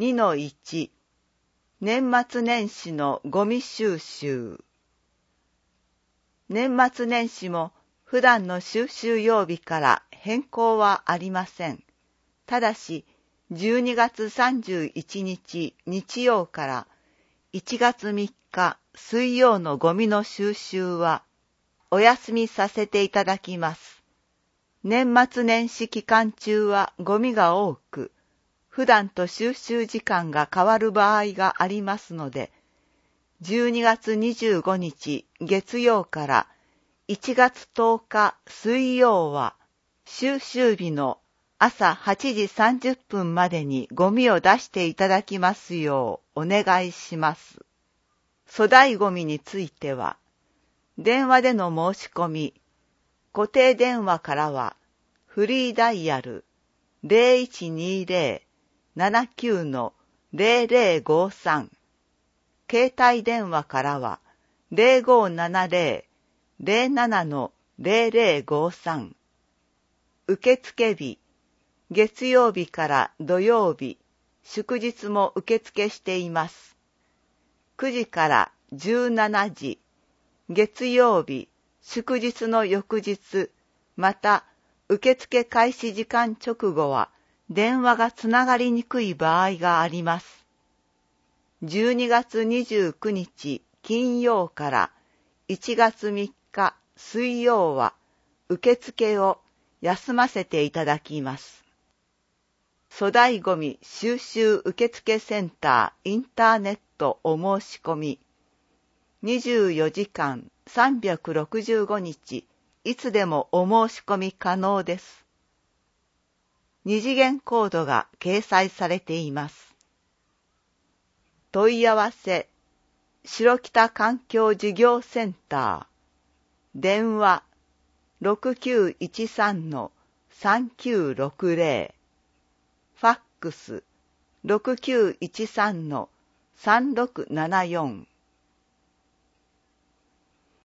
2-1 年末年始のゴミ収集。年末年始も普段の収集曜日から変更はありません。ただし、12月31日日曜から1月3日水曜のゴミの収集はお休みさせていただきます。年末年始期間中はゴミが多く、普段と収集時間が変わる場合がありますので、12月25日月曜から1月10日水曜は収集日の朝8時30分までにゴミを出していただきますようお願いします。粗大ゴミについては、電話での申し込み、固定電話からはフリーダイヤル 0120-79-0053、携帯電話からは 0570-07-0053、受付日、月曜日から土曜日、祝日も受付しています。9時から17時、月曜日、祝日の翌日、また受付開始時間直後は電話がつながりにくい場合があります。12月29日金曜から1月3日水曜は受付を休ませていただきます。粗大ゴミ収集受付センターインターネットお申し込み、24時間365日いつでもお申し込み可能です。二次元コードが掲載されています。問い合わせ、白北環境事業センター、電話 6913-3960、ファックス 6913-3674